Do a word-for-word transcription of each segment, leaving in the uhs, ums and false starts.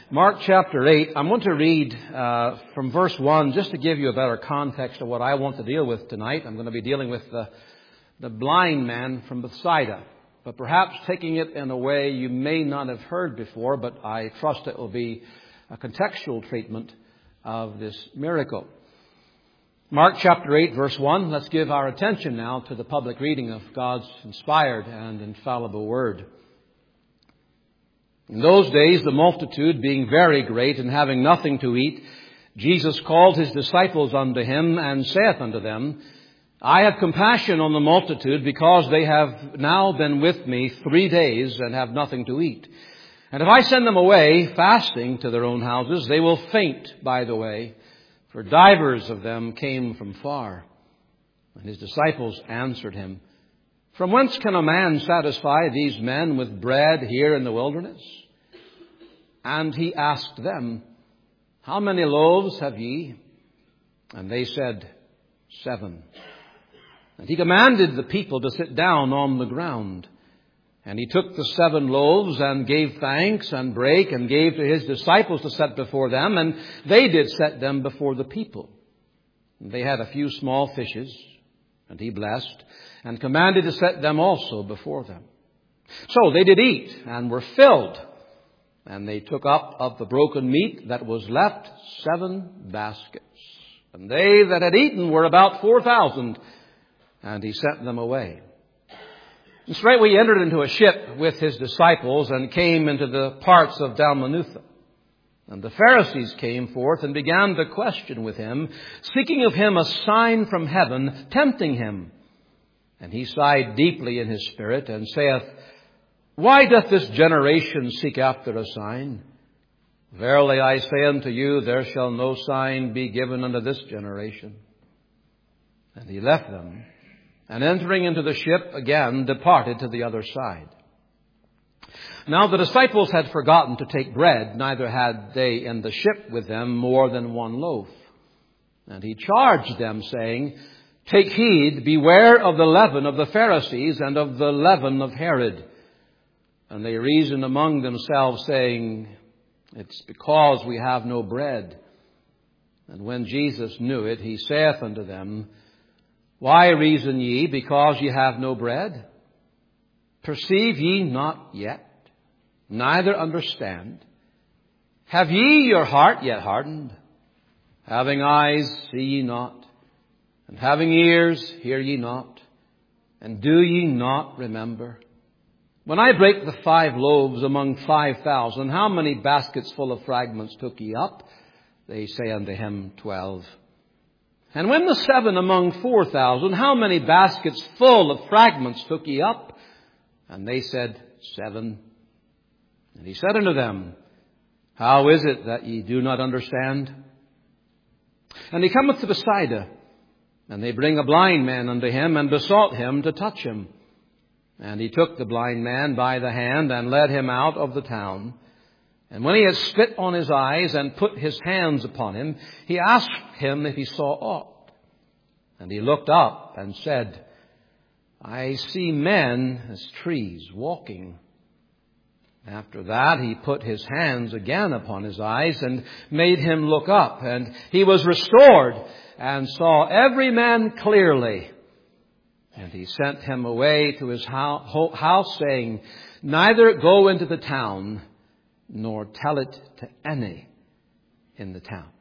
Mark chapter eight. I'm going to read uh, from verse one just to give you a better context of what I want to deal with tonight. I'm going to be dealing with the, the blind man from Bethsaida, but perhaps taking it in a way you may not have heard before, but I trust it will be a contextual treatment of this miracle. Mark chapter eight, verse one. Let's give our attention now to the public reading of God's inspired and infallible word. In those days, the multitude being very great and having nothing to eat, Jesus called his disciples unto him and saith unto them, I have compassion on the multitude, because they have now been with me three days and have nothing to eat. And if I send them away fasting to their own houses, they will faint by the way, for divers of them came from far. And his disciples answered him, From whence can a man satisfy these men with bread here in the wilderness? And he asked them, How many loaves have ye? And they said, Seven. And he commanded the people to sit down on the ground. And he took the seven loaves and gave thanks and brake and gave to his disciples to set before them. And they did set them before the people. And they had a few small fishes, and he blessed and commanded to set them also before them. So they did eat and were filled. And they took up of the broken meat that was left seven baskets. And they that had eaten were about four thousand. And he sent them away. And straightway he entered into a ship with his disciples and came into the parts of Dalmanutha. And the Pharisees came forth and began to question with him, seeking of him a sign from heaven, tempting him. And he sighed deeply in his spirit and saith, Why doth this generation seek after a sign? Verily I say unto you, there shall no sign be given unto this generation. And he left them, and entering into the ship again, departed to the other side. Now the disciples had forgotten to take bread, neither had they in the ship with them more than one loaf. And he charged them, saying, Take heed, beware of the leaven of the Pharisees and of the leaven of Herod. And they reasoned among themselves, saying, It's because we have no bread. And when Jesus knew it, he saith unto them, Why reason ye, because ye have no bread? Perceive ye not yet, neither understand? Have ye your heart yet hardened? Having eyes, see ye not? And having ears, hear ye not? And do ye not remember? When I brake the five loaves among five thousand, how many baskets full of fragments took ye up? They say unto him, Twelve. And when the seven among four thousand, how many baskets full of fragments took ye up? And they said, Seven. And he said unto them, How is it that ye do not understand? And he cometh to Bethsaida, and they bring a blind man unto him, and besought him to touch him. And he took the blind man by the hand and led him out of the town. And when he had spit on his eyes and put his hands upon him, he asked him if he saw aught. And he looked up and said, I see men as trees walking. After that he put his hands again upon his eyes and made him look up. And he was restored and saw every man clearly. And he sent him away to his house, saying, Neither go into the town, nor tell it to any in the town.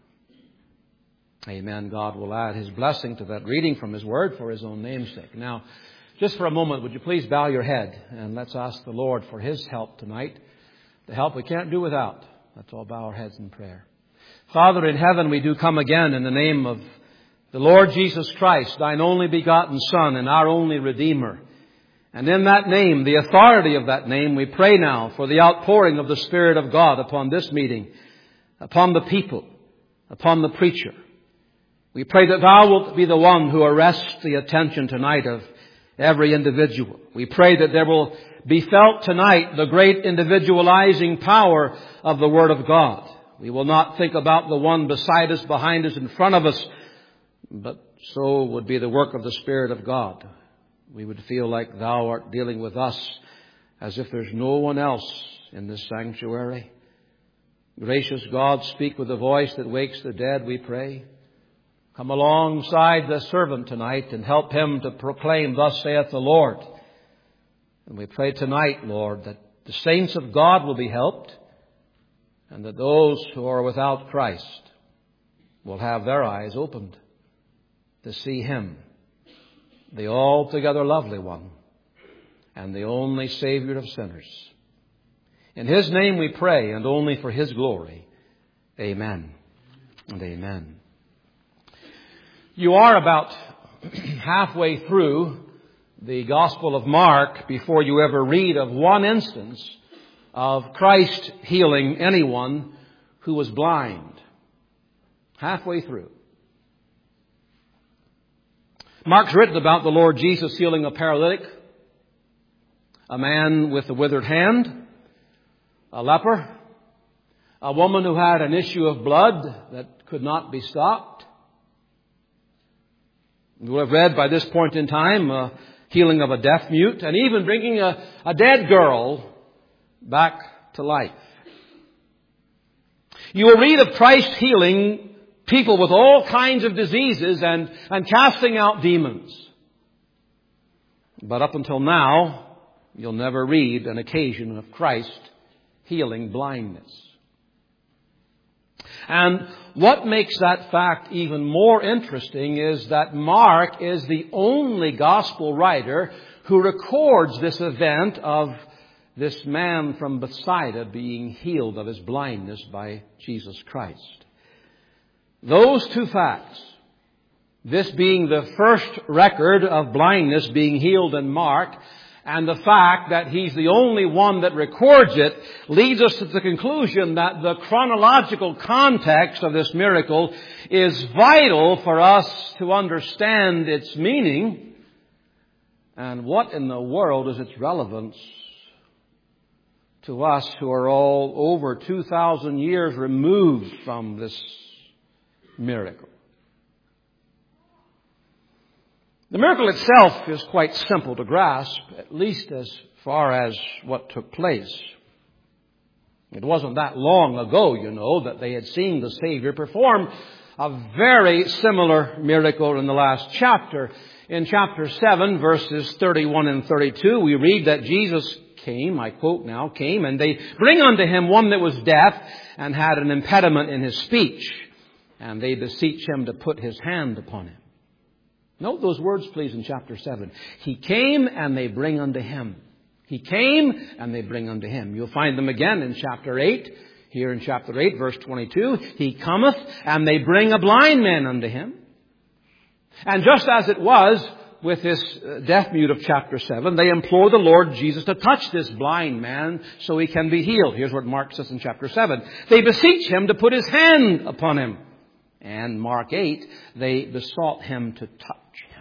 Amen. God will add his blessing to that reading from his word for his own name's sake. Now, just for a moment, would you please bow your head and let's ask the Lord for his help tonight. The help we can't do without. Let's all bow our heads in prayer. Father in heaven, we do come again in the name of the Lord Jesus Christ, thine only begotten Son and our only Redeemer. And in that name, the authority of that name, we pray now for the outpouring of the Spirit of God upon this meeting, upon the people, upon the preacher. We pray that thou wilt be the one who arrests the attention tonight of every individual. We pray that there will be felt tonight the great individualizing power of the Word of God. We will not think about the one beside us, behind us, in front of us, but so would be the work of the Spirit of God. We would feel like thou art dealing with us as if there's no one else in this sanctuary. Gracious God, speak with a voice that wakes the dead, we pray. Come alongside the servant tonight and help him to proclaim, thus saith the Lord. And we pray tonight, Lord, that the saints of God will be helped and that those who are without Christ will have their eyes opened to see Him, the altogether lovely one and the only Savior of sinners. In His name we pray, and only for His glory. Amen and amen. You are about halfway through the Gospel of Mark before you ever read of one instance of Christ healing anyone who was blind. Halfway through. Mark's written about the Lord Jesus healing a paralytic, a man with a withered hand, a leper, a woman who had an issue of blood that could not be stopped. You will have read by this point in time a healing of a deaf mute, and even bringing a, a dead girl back to life. You will read of Christ healing people with all kinds of diseases and, and casting out demons. But up until now, you'll never read an occasion of Christ healing blindness. And what makes that fact even more interesting is that Mark is the only gospel writer who records this event of this man from Bethsaida being healed of his blindness by Jesus Christ. Those two facts, this being the first record of blindness being healed in Mark, and the fact that he's the only one that records it, leads us to the conclusion that the chronological context of this miracle is vital for us to understand its meaning. And what in the world is its relevance to us who are all over two thousand years removed from this miracle? The miracle itself is quite simple to grasp, at least as far as what took place. It wasn't that long ago, you know, that they had seen the Savior perform a very similar miracle in the last chapter. In chapter seven, verses thirty-one and thirty-two, we read that Jesus came, I quote now, came, and they bring unto him one that was deaf and had an impediment in his speech, and they beseech him to put his hand upon him. Note those words, please, in chapter seven. He came and they bring unto him. He came and they bring unto him. You'll find them again in chapter eight. Here in chapter eight, verse twenty-two. He cometh and they bring a blind man unto him. And just as it was with this deaf mute of chapter seven, they implore the Lord Jesus to touch this blind man so he can be healed. Here's what Mark says in chapter seven. They beseech him to put his hand upon him. And Mark eight, they besought him to touch him.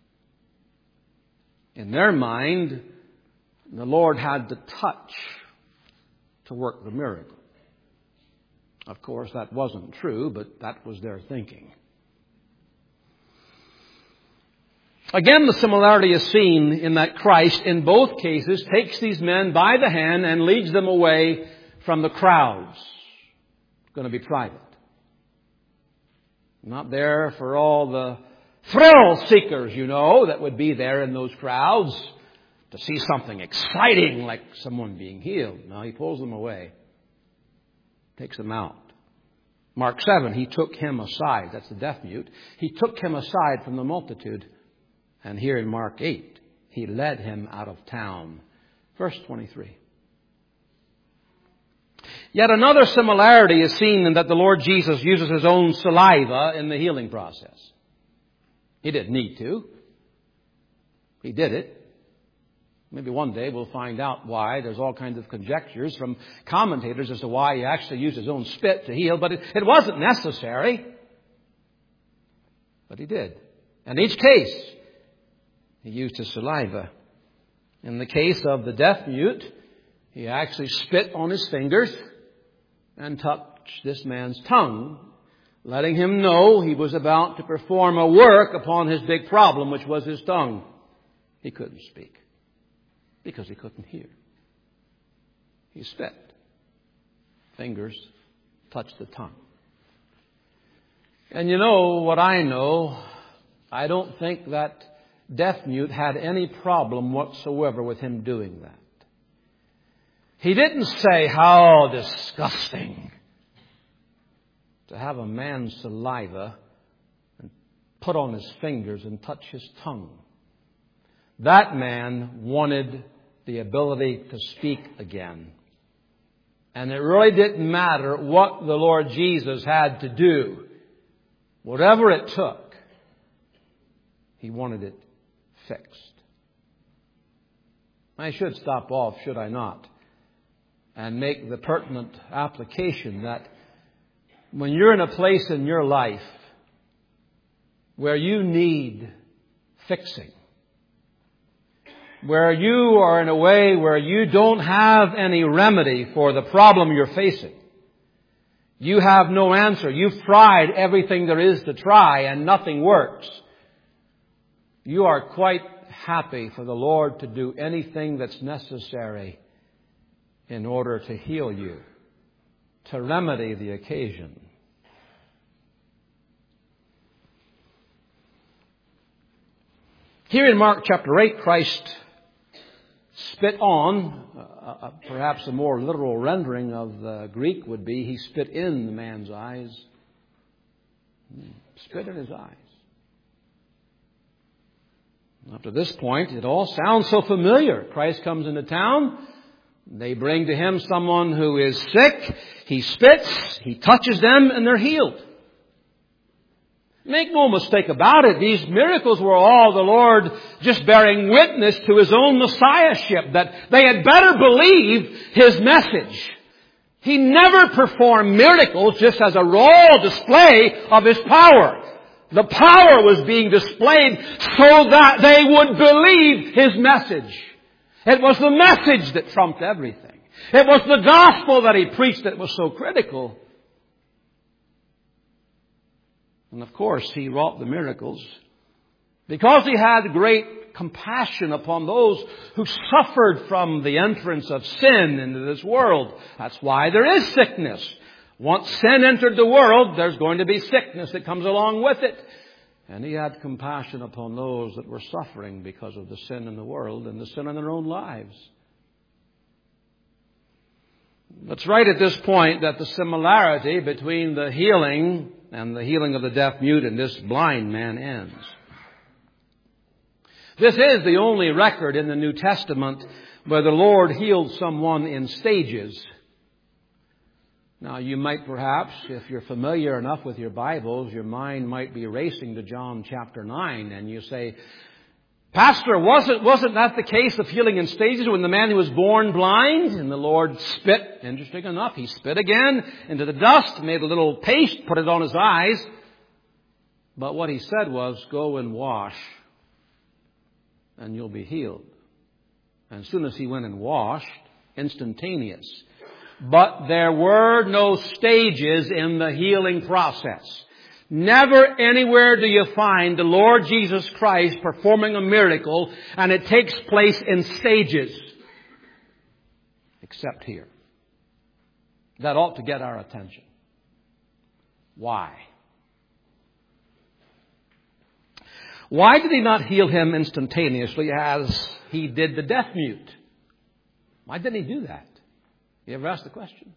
In their mind, the Lord had to touch to work the miracle. Of course, that wasn't true, but that was their thinking. Again, the similarity is seen in that Christ, in both cases, takes these men by the hand and leads them away from the crowds. It's going to be private. Not there for all the thrill seekers, you know, that would be there in those crowds to see something exciting like someone being healed. No, he pulls them away. Takes them out. Mark seven, he took him aside. That's the deaf mute. He took him aside from the multitude. And here in Mark eight, he led him out of town. Verse twenty-three. Yet another similarity is seen in that the Lord Jesus uses his own saliva in the healing process. He didn't need to. He did it. Maybe one day we'll find out why. There's all kinds of conjectures from commentators as to why he actually used his own spit to heal. But it, it wasn't necessary. But he did. In each case, he used his saliva. In the case of the deaf mute, he actually spit on his fingers and touched this man's tongue, letting him know he was about to perform a work upon his big problem, which was his tongue. He couldn't speak because he couldn't hear. He spit. Fingers touch the tongue. And you know what I know? I don't think that deaf-mute had any problem whatsoever with him doing that. He didn't say, how disgusting to have a man's saliva and put on his fingers and touch his tongue. That man wanted the ability to speak again. And it really didn't matter what the Lord Jesus had to do. Whatever it took, he wanted it fixed. I should stop off, should I not, and make the pertinent application that when you're in a place in your life where you need fixing, where you are in a way where you don't have any remedy for the problem you're facing, you have no answer. You've tried everything there is to try and nothing works. You are quite happy for the Lord to do anything that's necessary in order to heal you, to remedy the occasion. Here in Mark chapter eight, Christ spit on, uh, uh, perhaps a more literal rendering of the Greek would be, he spit in the man's eyes. Spit in his eyes. Up to this point, it all sounds so familiar. Christ comes into town. They bring to him someone who is sick. He spits. He touches them and they're healed. Make no mistake about it. These miracles were all the Lord just bearing witness to His own Messiahship, that they had better believe His message. He never performed miracles just as a raw display of His power. The power was being displayed so that they would believe His message. It was the message that trumped everything. It was the gospel that He preached that was so critical. And of course, He wrought the miracles because He had great compassion upon those who suffered from the entrance of sin into this world. That's why there is sickness. Once sin entered the world, there's going to be sickness that comes along with it. And He had compassion upon those that were suffering because of the sin in the world and the sin in their own lives. It's right at this point that the similarity between the healing and the healing of the deaf-mute and this blind man ends. This is the only record in the New Testament where the Lord healed someone in stages. Now, you might perhaps, if you're familiar enough with your Bibles, your mind might be racing to John chapter nine, and you say, Pastor, wasn't, wasn't that the case of healing in stages when the man who was born blind and the Lord spit? Interesting enough, He spit again into the dust, made a little paste, put it on his eyes. But what He said was, go and wash and you'll be healed. And as soon as he went and washed, instantaneous. But there were no stages in the healing process. Never anywhere do you find the Lord Jesus Christ performing a miracle and it takes place in stages. Except here. That ought to get our attention. Why? Why did He not heal him instantaneously as He did the deaf-mute? Why didn't He do that? You ever asked the question?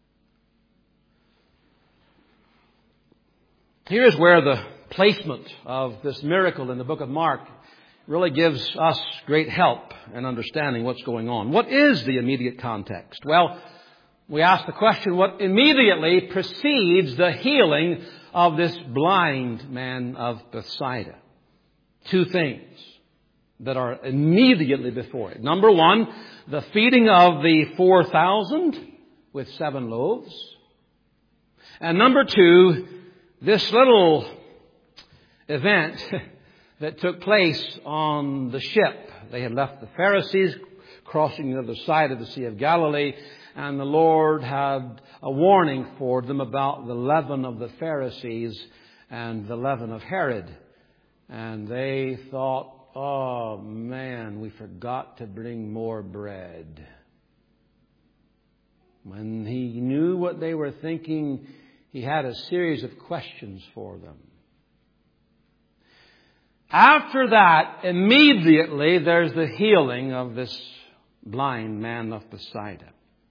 Here's where the placement of this miracle in the book of Mark really gives us great help in understanding what's going on. What is the immediate context? Well, we ask the question, what immediately precedes the healing of this blind man of Bethsaida? Two things that are immediately before it. Number one, the feeding of the four thousand with seven loaves. And number two, this little event that took place on the ship. They had left the Pharisees, crossing the other side of the Sea of Galilee, and the Lord had a warning for them about the leaven of the Pharisees and the leaven of Herod. And they thought, oh man, we forgot to bring more bread. When he knew what they were thinking, he had a series of questions for them. After that, immediately there's the healing of this blind man of Bethsaida.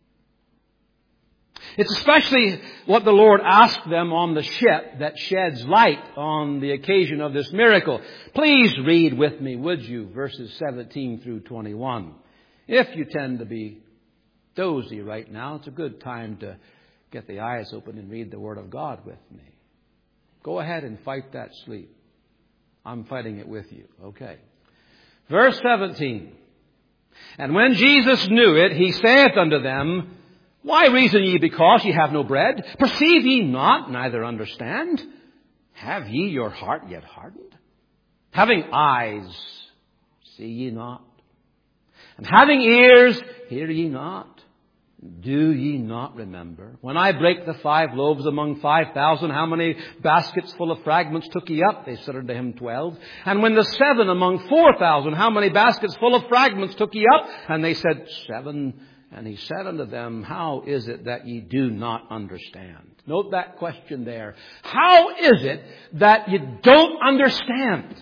It's especially what the Lord asked them on the ship that sheds light on the occasion of this miracle. Please read with me, would you, verses seventeen through twenty-one. If you tend to be dozy right now, it's a good time to get the eyes open and read the Word of God with me. Go ahead and fight that sleep. I'm fighting it with you. Okay. Verse seventeen. And when Jesus knew it, he saith unto them, Why reason ye because ye have no bread? Perceive ye not, neither understand? Have ye your heart yet hardened? Having eyes, see ye not? And having ears, hear ye not? Do ye not remember? When I brake the five loaves among five thousand, how many baskets full of fragments took ye up? They said unto him, twelve. And when the seven among four thousand, how many baskets full of fragments took ye up? And they said, seven. And he said unto them, How is it that ye do not understand? Note that question there. How is it that you don't understand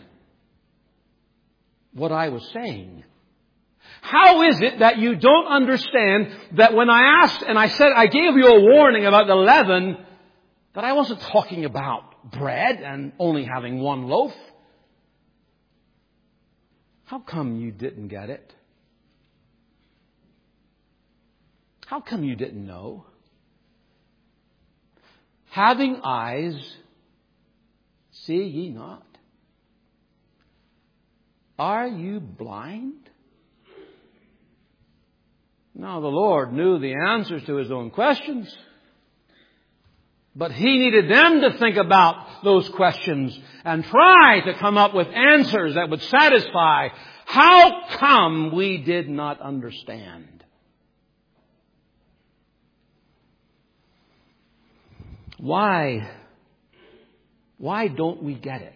what I was saying? How is it that you don't understand that when I asked and I said, I gave you a warning about the leaven, that I wasn't talking about bread and only having one loaf? How come you didn't get it? How come you didn't know? Having eyes, see ye not? Are you blind? Now, the Lord knew the answers to his own questions. But he needed them to think about those questions and try to come up with answers that would satisfy. How come we did not understand? Why? Why don't we get it?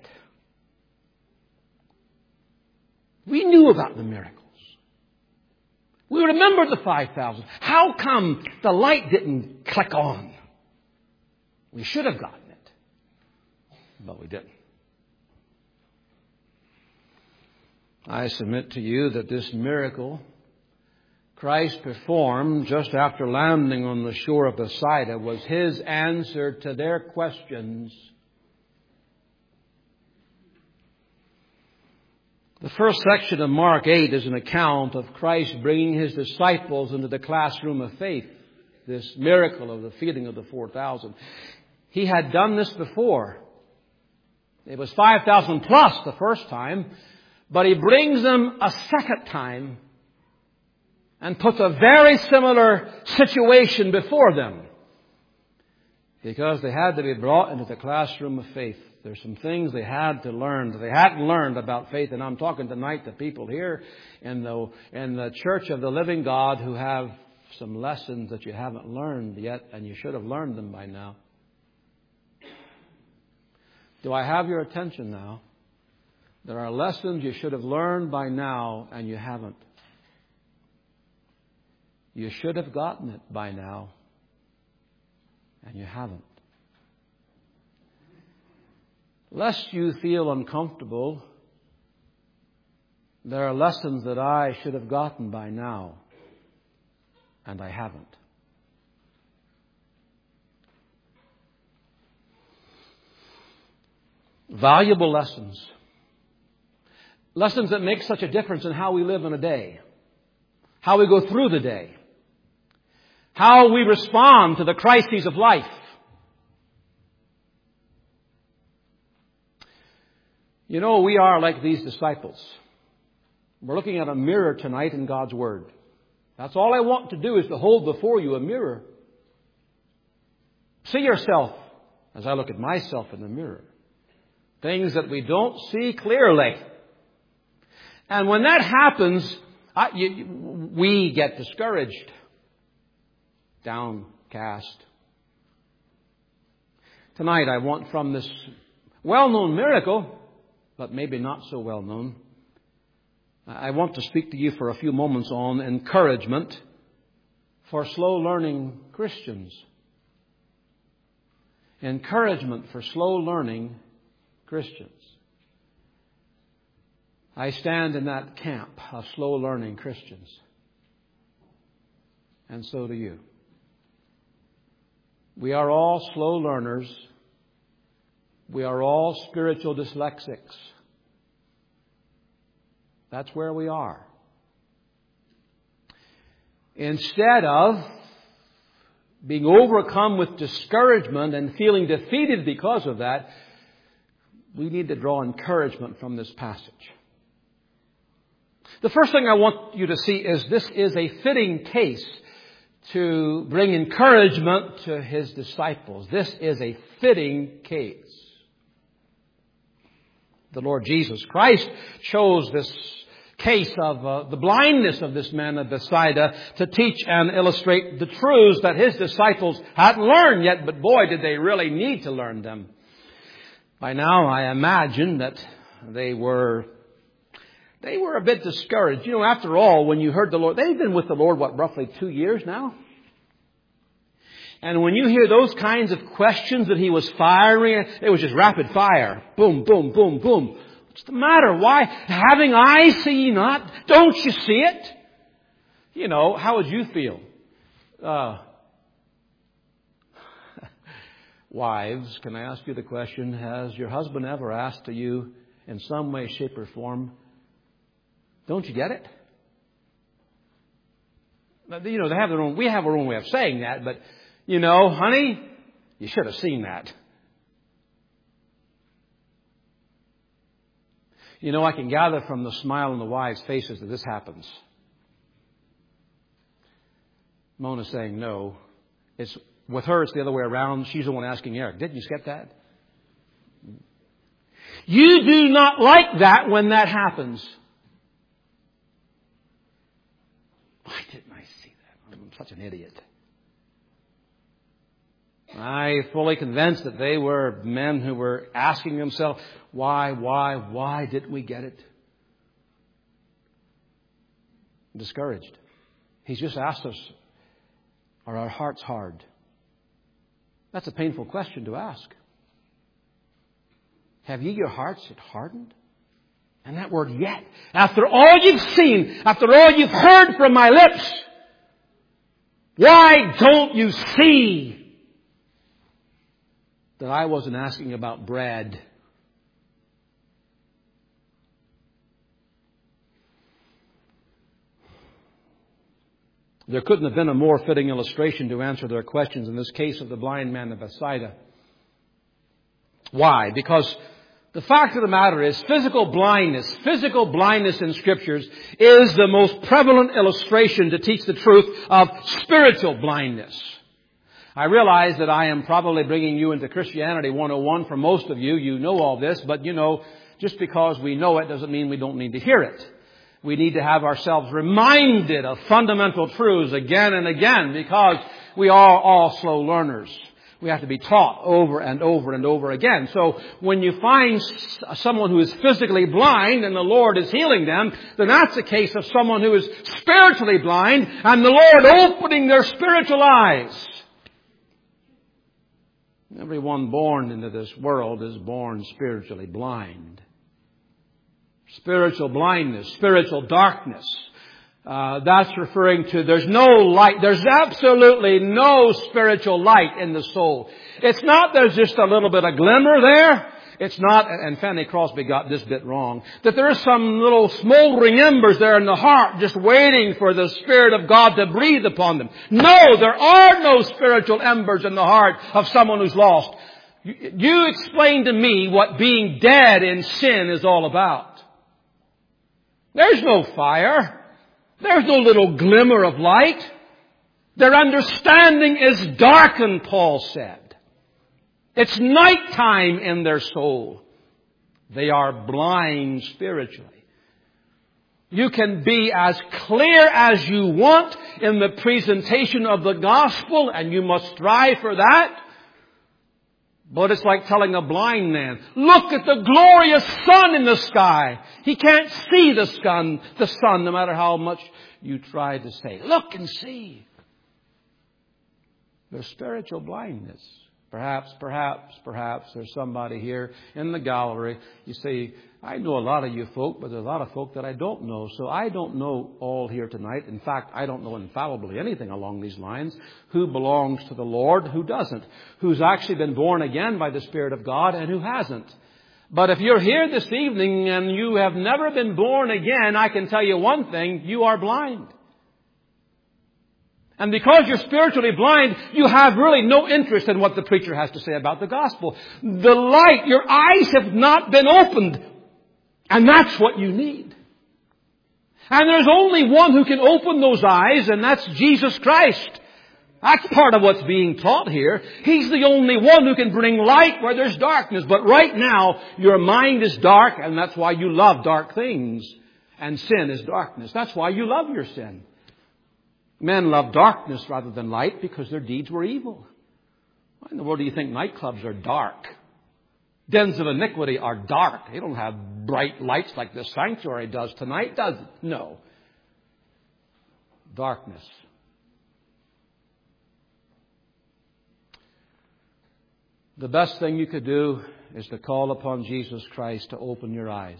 We knew about the miracles. We remembered the five thousand. How come the light didn't click on? We should have gotten it, but we didn't. I submit to you that this miracle Christ performed just after landing on the shore of Bethsaida was his answer to their questions. The first section of Mark eight is an account of Christ bringing his disciples into the classroom of faith. This miracle of the feeding of the four thousand. He had done this before. It was five thousand plus the first time. But he brings them a second time and puts a very similar situation before them. Because they had to be brought into the classroom of faith. There's some things they had to learn that they hadn't learned about faith. And I'm talking tonight to people here in the, in the Church of the Living God who have some lessons that you haven't learned yet, and you should have learned them by now. Do I have your attention now? There are lessons you should have learned by now, and you haven't. You should have gotten it by now, and you haven't. Lest you feel uncomfortable, there are lessons that I should have gotten by now, and I haven't. Valuable lessons. Lessons that make such a difference in how we live in a day, how we go through the day, how we respond to the crises of life. You know, we are like these disciples. We're looking at a mirror tonight in God's Word. That's all I want to do is to hold before you a mirror. See yourself as I look at myself in the mirror. Things that we don't see clearly. And when that happens, I, you, we get discouraged, downcast. Tonight I want from this well-known miracle, but maybe not so well known, I want to speak to you for a few moments on encouragement for slow-learning Christians. Encouragement for slow-learning Christians. I stand in that camp of slow-learning Christians. And so do you. We are all slow learners. We are all spiritual dyslexics. That's where we are. Instead of being overcome with discouragement and feeling defeated because of that, we need to draw encouragement from this passage. The first thing I want you to see is this is a fitting case to bring encouragement to His disciples. This is a fitting case. The Lord Jesus Christ chose this case of uh, the blindness of this man of Bethsaida to teach and illustrate the truths that His disciples hadn't learned yet, but boy, did they really need to learn them. By now, I imagine that they were They were a bit discouraged. You know, after all, when you heard the Lord, they've been with the Lord, what, roughly two years now? And when you hear those kinds of questions that He was firing, it was just rapid fire. Boom, boom, boom, boom. What's the matter? Why? Having eyes, see ye not? Don't you see it? You know, how would you feel? Uh, wives, can I ask you the question, has your husband ever asked to you in some way, shape, or form, don't you get it? You know, they have their own, we have our own way of saying that, but, you know, honey, you should have seen that. You know, I can gather from the smile on the wives' faces that this happens. Mona's saying no. It's, with her, it's the other way around. She's the one asking Eric, didn't you get that? You do not like that when that happens. Why didn't I see that? I'm such an idiot. I fully convinced that they were men who were asking themselves, why, why, why didn't we get it? Discouraged. He's just asked us, are our hearts hard? That's a painful question to ask. Have ye your hearts hardened? And that word yet. After all you've seen, after all you've heard from my lips, why don't you see that I wasn't asking about bread? There couldn't have been a more fitting illustration to answer their questions in this case of the blind man of Bethsaida. Why? Because the fact of the matter is physical blindness, physical blindness in Scriptures is the most prevalent illustration to teach the truth of spiritual blindness. I realize that I am probably bringing you into Christianity one oh one for most of you. You know all this, but you know, just because we know it doesn't mean we don't need to hear it. We need to have ourselves reminded of fundamental truths again and again because we are all slow learners. We have to be taught over and over and over again. So when you find someone who is physically blind and the Lord is healing them, then that's a case of someone who is spiritually blind and the Lord opening their spiritual eyes. Everyone born into this world is born spiritually blind. Spiritual blindness, spiritual darkness. Uh, that's referring to there's no light. There's absolutely no spiritual light in the soul. It's not there's just a little bit of glimmer there. It's not, and Fanny Crosby got this bit wrong, that there is some little smoldering embers there in the heart just waiting for the Spirit of God to breathe upon them. No, there are no spiritual embers in the heart of someone who's lost. You, you explain to me what being dead in sin is all about. There's no fire. There's no little glimmer of light. Their understanding is darkened, Paul said. It's nighttime in their soul. They are blind spiritually. You can be as clear as you want in the presentation of the gospel, and you must strive for that. But it's like telling a blind man, look at the glorious sun in the sky. He can't see the sun, the sun, no matter how much you try to say. Look and see. There's spiritual blindness. Perhaps, perhaps, perhaps there's somebody here in the gallery. You say, I know a lot of you folk, but there's a lot of folk that I don't know. So I don't know all here tonight. In fact, I don't know infallibly anything along these lines. Who belongs to the Lord, who doesn't? Who's actually been born again by the Spirit of God and who hasn't? But if you're here this evening and you have never been born again, I can tell you one thing, you are blind. And because you're spiritually blind, you have really no interest in what the preacher has to say about the gospel. The light, your eyes have not been opened. And that's what you need. And there's only one who can open those eyes, and that's Jesus Christ. That's part of what's being taught here. He's the only one who can bring light where there's darkness. But right now, your mind is dark, and that's why you love dark things. And sin is darkness. That's why you love your sin. Men love darkness rather than light because their deeds were evil. Why in the world do you think nightclubs are dark? Dens of iniquity are dark. They don't have bright lights like this sanctuary does tonight, does it? No. Darkness. The best thing you could do is to call upon Jesus Christ to open your eyes.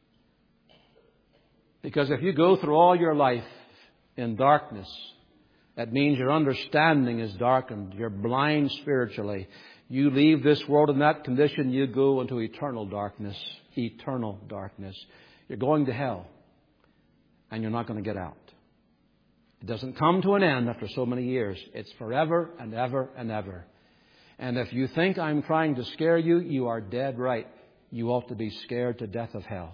Because if you go through all your life in darkness, that means your understanding is darkened. You're blind spiritually. You leave this world in that condition, you go into eternal darkness. Eternal darkness. You're going to hell. And you're not going to get out. It doesn't come to an end after so many years. It's forever and ever and ever. And if you think I'm trying to scare you, you are dead right. You ought to be scared to death of hell.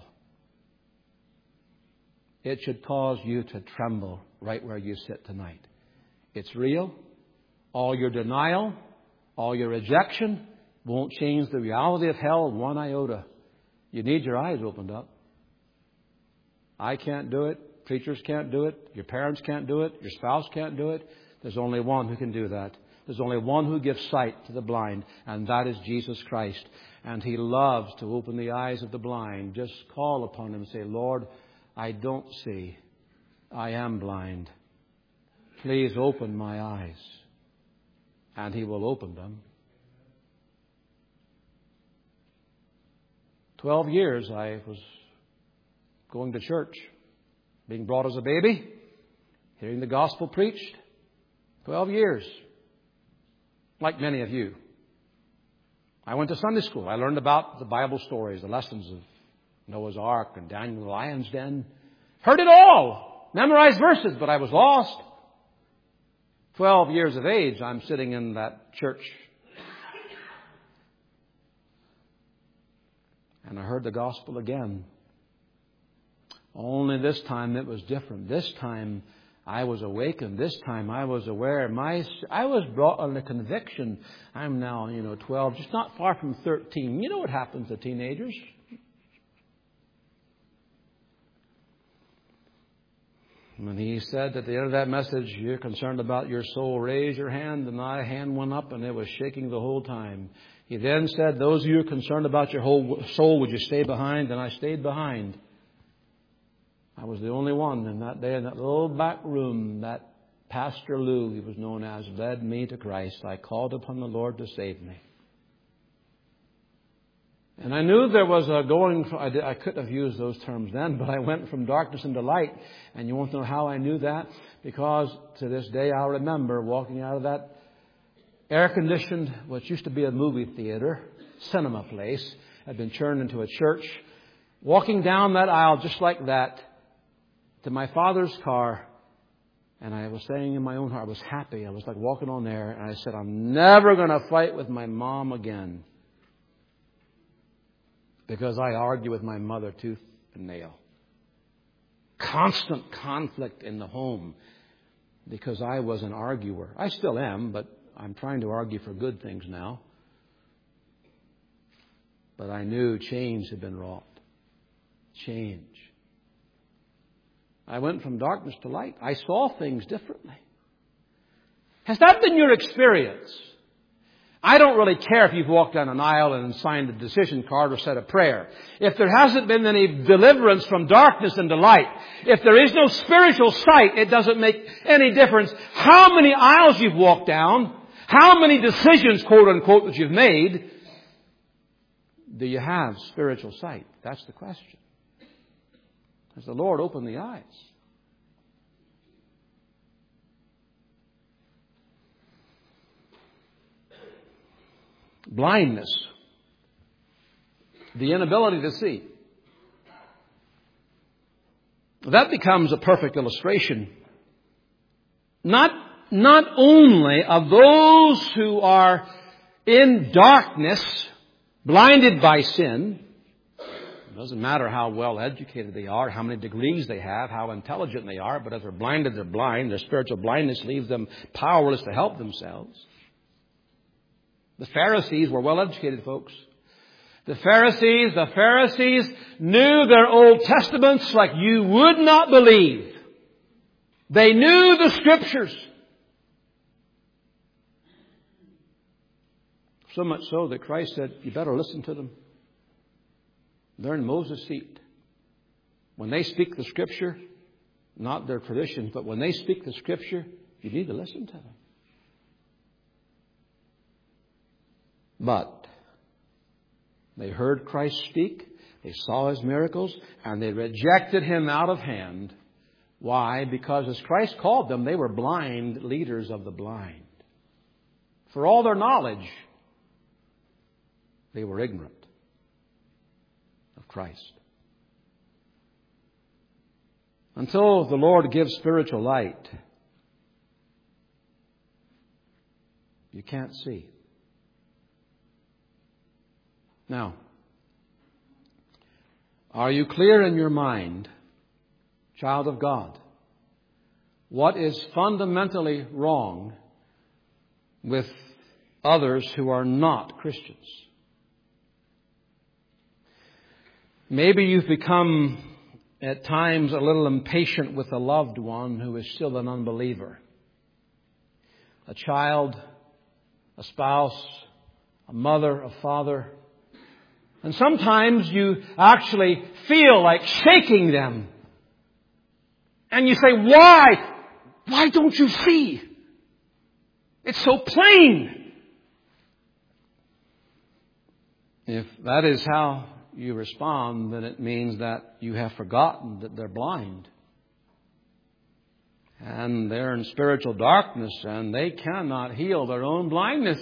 It should cause you to tremble right where you sit tonight. It's real. All your denial, all your rejection won't change the reality of hell one iota. You need your eyes opened up. I can't do it. Preachers can't do it. Your parents can't do it. Your spouse can't do it. There's only one who can do that. There's only one who gives sight to the blind, and that is Jesus Christ. And He loves to open the eyes of the blind. Just call upon Him and say, Lord, I don't see. I am blind. Please open my eyes. And He will open them. Twelve years I was going to church, being brought as a baby, hearing the gospel preached. Twelve years. Like many of you. I went to Sunday school. I learned about the Bible stories, the lessons of Noah's Ark and Daniel the Lion's Den. Heard it all. Memorized verses, but I was lost. Twelve years of age, I'm sitting in that church. And I heard the gospel again. Only this time it was different. This time I was awakened. This time I was aware. My, I was brought under conviction. I'm now, you know, twelve, just not far from thirteen. You know what happens to teenagers. When he said at the end of that message, you're concerned about your soul, raise your hand. And my hand went up and it was shaking the whole time. He then said, those of you who are concerned about your whole soul, would you stay behind? And I stayed behind. I was the only one in that day in that little back room that Pastor Lou, he was known as, led me to Christ. I called upon the Lord to save me. And I knew there was a going, I, did, I couldn't have used those terms then, but I went from darkness into light. And you want to know how I knew that? Because to this day I remember walking out of that air-conditioned, what used to be a movie theater, cinema place, had been turned into a church. Walking down that aisle just like that to my father's car. And I was saying in my own heart, I was happy. I was like walking on there. And I said, I'm never going to fight with my mom again. Because I argue with my mother tooth and nail. Constant conflict in the home. Because I was an arguer. I still am, but I'm trying to argue for good things now. But I knew change had been wrought. Change. I went from darkness to light. I saw things differently. Has that been your experience? I don't really care if you've walked down an aisle and signed a decision card or said a prayer. If there hasn't been any deliverance from darkness into light, if there is no spiritual sight, it doesn't make any difference how many aisles you've walked down, How many decisions, quote unquote, that you've made, do you have spiritual sight? That's the question. Has the Lord opened the eyes? Blindness. The inability to see. That becomes a perfect illustration. Not, not only of those who are in darkness, blinded by sin. It doesn't matter how well educated they are, how many degrees they have, how intelligent they are, but if they're blinded, they're blind. Their spiritual blindness leaves them powerless to help themselves. The Pharisees were well educated folks. The Pharisees, the Pharisees knew their Old Testaments like you would not believe. They knew the Scriptures. So much so that Christ said, you better listen to them. They're in Moses' seat. When they speak the Scripture, not their tradition, but when they speak the Scripture, you need to listen to them. But they heard Christ speak, they saw His miracles, and they rejected Him out of hand. Why? Because as Christ called them, they were blind leaders of the blind. For all their knowledge, they were ignorant of Christ. Until the Lord gives spiritual light, you can't see. Now, are you clear in your mind, child of God, what is fundamentally wrong with others who are not Christians? Maybe you've become at times a little impatient with a loved one who is still an unbeliever. A child, a spouse, a mother, a father. And sometimes you actually feel like shaking them. And you say, why? Why don't you see? It's so plain. If that is how you respond, then it means that you have forgotten that they're blind. And they're in spiritual darkness and they cannot heal their own blindness.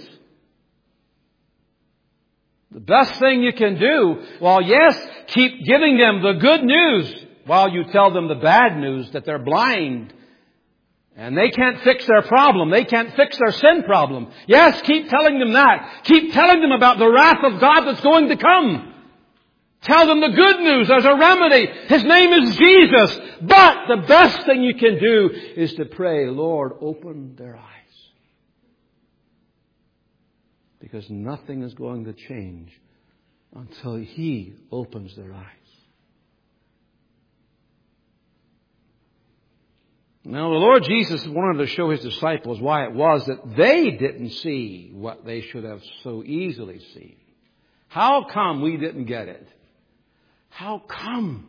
The best thing you can do, well, yes, keep giving them the good news while you tell them the bad news that they're blind. And they can't fix their problem. They can't fix their sin problem. Yes, keep telling them that. Keep telling them about the wrath of God that's going to come. Tell them the good news. There's a remedy. His name is Jesus. But the best thing you can do is to pray, Lord, open their eyes. Because nothing is going to change until He opens their eyes. Now, the Lord Jesus wanted to show His disciples why it was that they didn't see what they should have so easily seen. How come we didn't get it? How come?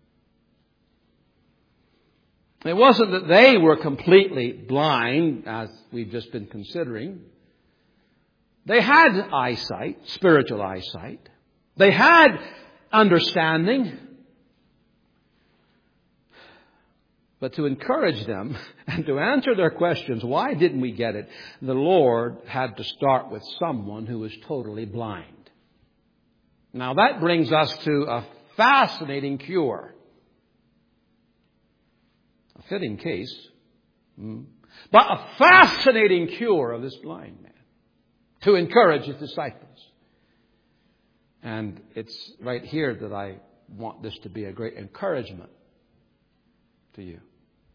It wasn't that they were completely blind, as we've just been considering. They had eyesight, spiritual eyesight. They had understanding. But to encourage them and to answer their questions, why didn't we get it? The Lord had to start with someone who was totally blind. Now that brings us to a fascinating cure. A fitting case. But a fascinating cure of this blind man. To encourage His disciples. And it's right here that I want this to be a great encouragement to you.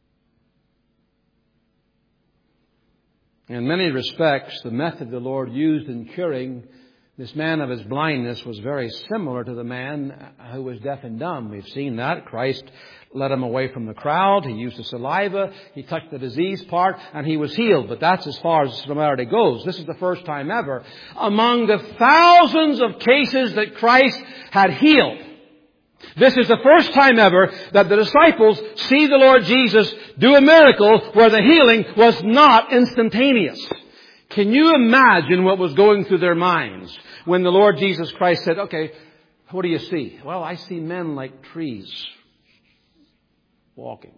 In many respects, the method the Lord used in curing this man of his blindness was very similar to the man who was deaf and dumb. We've seen that. Christ led him away from the crowd. He used the saliva. He touched the diseased part and he was healed. But that's as far as similarity goes. This is the first time ever among the thousands of cases that Christ had healed. This is the first time ever that the disciples see the Lord Jesus do a miracle where the healing was not instantaneous. Can you imagine what was going through their minds when the Lord Jesus Christ said, okay, what do you see? Well, I see men like trees walking.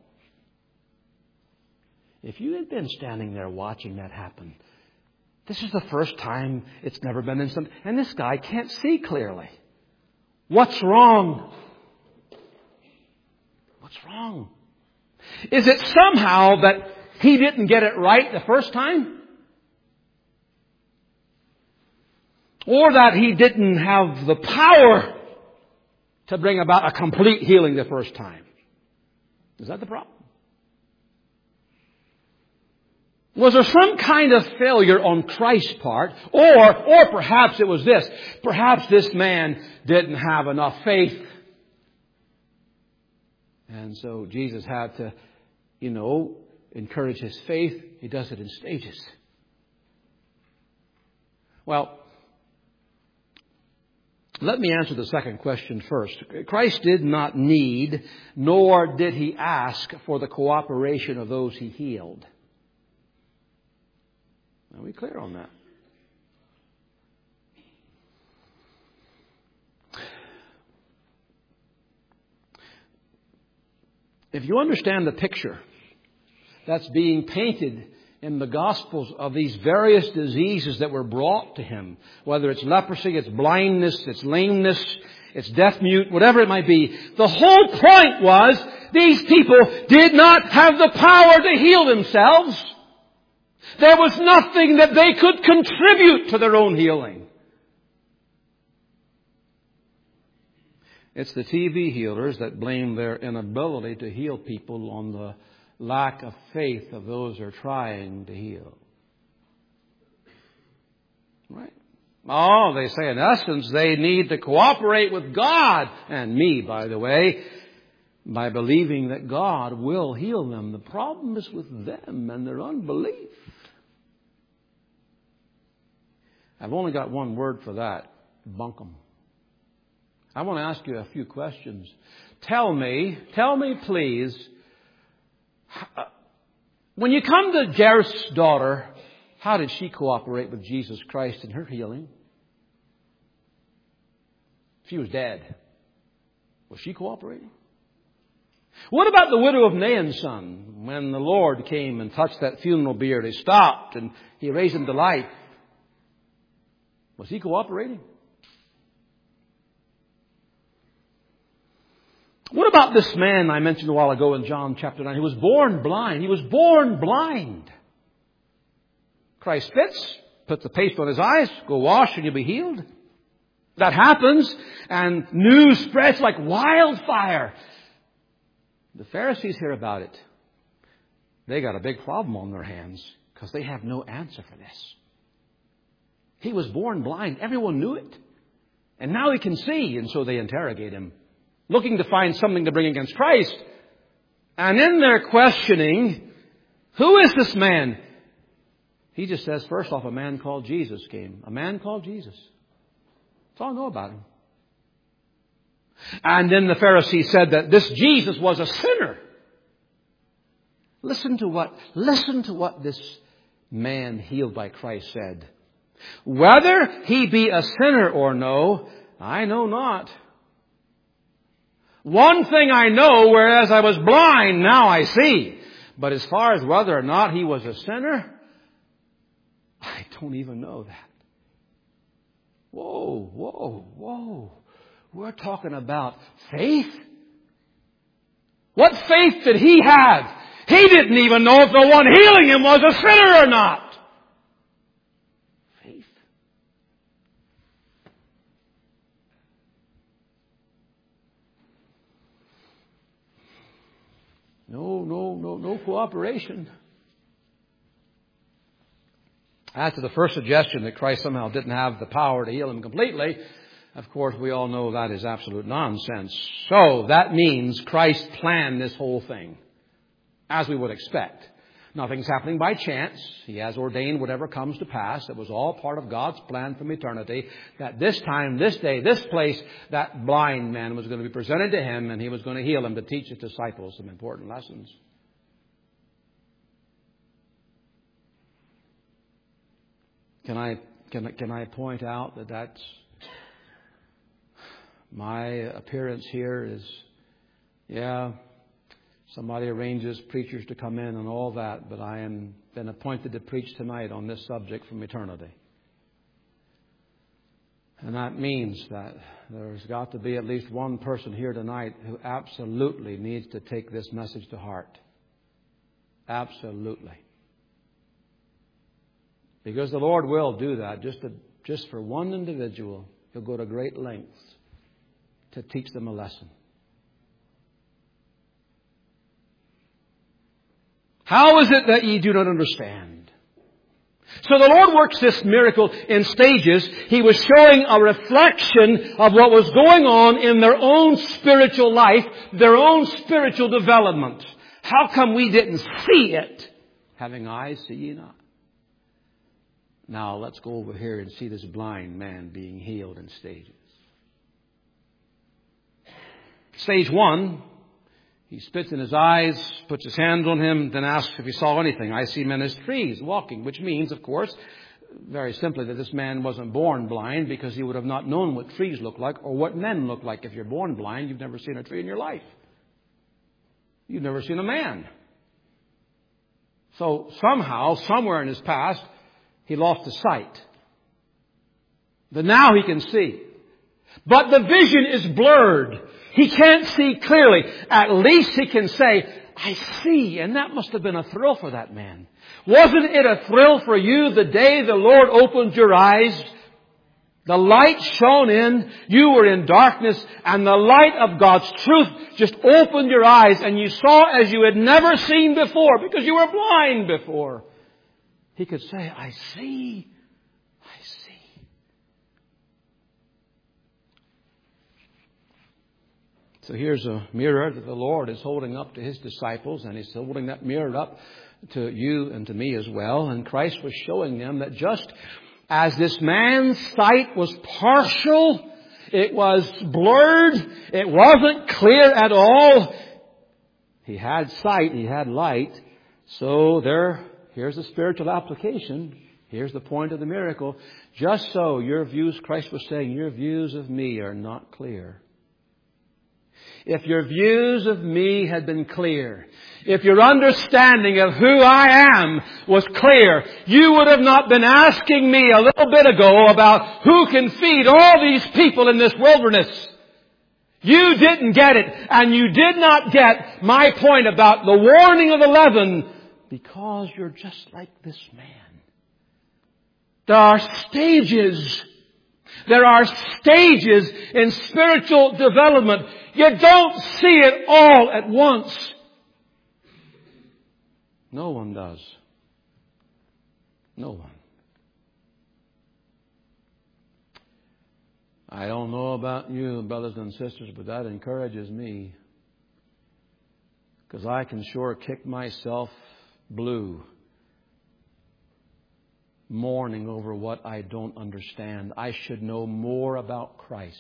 If you had been standing there watching that happen, this is the first time it's never been in some, and this guy can't see clearly. What's wrong? What's wrong? Is it somehow that he didn't get it right the first time? Or that he didn't have the power to bring about a complete healing the first time? Is that the problem? Was there some kind of failure on Christ's part? Or, or perhaps it was this. Perhaps this man didn't have enough faith. And so Jesus had to, you know, encourage his faith. He does it in stages. Well, let me answer the second question first. Christ did not need, nor did he ask for the cooperation of those he healed. Are we clear on that? If you understand the picture that's being painted in the Gospels of these various diseases that were brought to him, whether it's leprosy, it's blindness, it's lameness, it's deaf mute, whatever it might be, the whole point was these people did not have the power to heal themselves. There was nothing that they could contribute to their own healing. It's the T V healers that blame their inability to heal people on the lack of faith of those they're trying to heal. Right? Oh, they say in essence they need to cooperate with God and me, by the way, by believing that God will heal them. The problem is with them and their unbelief. I've only got one word for that. Bunk 'em. I want to ask you a few questions. Tell me, tell me please, when you come to Jairus' daughter, how did she cooperate with Jesus Christ in her healing? She was dead. Was she cooperating? What about the widow of Nain's son? When the Lord came and touched that funeral bier, he stopped and he raised him to life. Was he cooperating? What about this man I mentioned a while ago in John chapter nine? He was born blind. He was born blind. Christ spits, puts the paste on his eyes, go wash and you'll be healed. That happens and news spreads like wildfire. The Pharisees hear about it. They got a big problem on their hands because they have no answer for this. He was born blind. Everyone knew it. And now he can see. And so they interrogate him, looking to find something to bring against Christ. And in their questioning, who is this man? He just says, first off, a man called Jesus came. A man called Jesus. That's all I know about him. And then the Pharisees said that this Jesus was a sinner. Listen to what, listen to what this man healed by Christ said. Whether he be a sinner or no, I know not. One thing I know, whereas I was blind, now I see. But as far as whether or not he was a sinner, I don't even know that. Whoa, whoa, whoa. We're talking about faith. What faith did he have? He didn't even know if the one healing him was a sinner or not. Faith. No, no, no, no cooperation. As to the first suggestion that Christ somehow didn't have the power to heal him completely, of course, we all know that is absolute nonsense. So that means Christ planned this whole thing, as we would expect. Nothing's happening by chance. He has ordained whatever comes to pass. It was all part of God's plan from eternity, that this time, this day, this place, that blind man was going to be presented to him, and he was going to heal him to teach his disciples some important lessons. Can I, can, I- can I point out that that's my appearance here is, yeah, somebody arranges preachers to come in and all that, but I am been appointed to preach tonight on this subject from eternity. And that means that there's got to be at least one person here tonight who absolutely needs to take this message to heart. Absolutely. Because the Lord will do that just to, just for one individual. He'll go to great lengths to teach them a lesson. How is it that ye do not understand? So the Lord works this miracle in stages. He was showing a reflection of what was going on in their own spiritual life, their own spiritual development. How come we didn't see it? Having eyes, see ye not. Now let's go over here and see this blind man being healed in stages. Stage one, he spits in his eyes, puts his hands on him, then asks if he saw anything. I see men as trees walking, which means, of course, very simply that this man wasn't born blind because he would have not known what trees look like or what men look like. If you're born blind, you've never seen a tree in your life. You've never seen a man. So somehow, somewhere in his past, he lost his sight. But now he can see. But the vision is blurred. He can't see clearly. At least he can say, I see. And that must have been a thrill for that man. Wasn't it a thrill for you the day the Lord opened your eyes? The light shone in. You were in darkness. And the light of God's truth just opened your eyes. And you saw as you had never seen before because you were blind before. He could say, I see. I see. So here's a mirror that the Lord is holding up to His disciples, and He's holding that mirror up to you and to me as well. And Christ was showing them that just as this man's sight was partial, it was blurred, it wasn't clear at all. He had sight, he had light. So there, here's the spiritual application. Here's the point of the miracle. Just so your views, Christ was saying, your views of me are not clear. If your views of me had been clear, if your understanding of who I am was clear, you would have not been asking me a little bit ago about who can feed all these people in this wilderness. You didn't get it, and you did not get my point about the warning of the leaven because you're just like this man. There are stages. There are stages in spiritual development. You don't see it all at once. No one does. No one. I don't know about you, brothers and sisters, but that encourages me. Because I can sure kick myself blue mourning over what I don't understand. I should know more about Christ.